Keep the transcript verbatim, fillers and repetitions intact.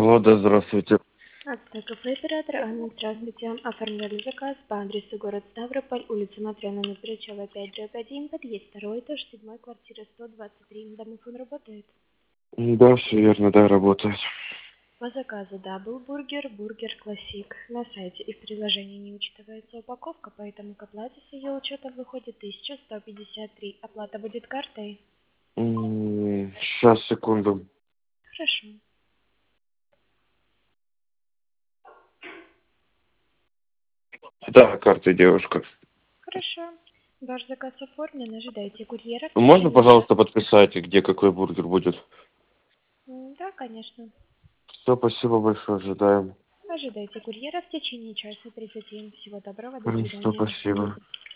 Алло, да, здравствуйте. Ацтек кафе оператор Анна, здравствуйте. Оформляли заказ по адресу город Ставрополь, улица Матвея, номер Бричева, пять дробь один, подъезд второй этаж, седьмой, квартира сто двадцать три. Домофон работает. Да, все верно, да, работает. По заказу дабл бургер, бургер классик. На сайте и в приложении не учитывается упаковка, поэтому к оплате с ее учетом выходит тысяча сто пятьдесят три. Оплата будет картой? Сейчас, секунду. Хорошо. Да, карты, девушка. Хорошо. Ваш заказ оформлен, ожидайте курьера в Можно, течение часа. пожалуйста, подписать, где какой бургер будет? М, Да, конечно. Все, спасибо большое, ожидаем. Ожидайте курьера в течение часа тридцати. Всего доброго, до Хорошо, свидания. спасибо.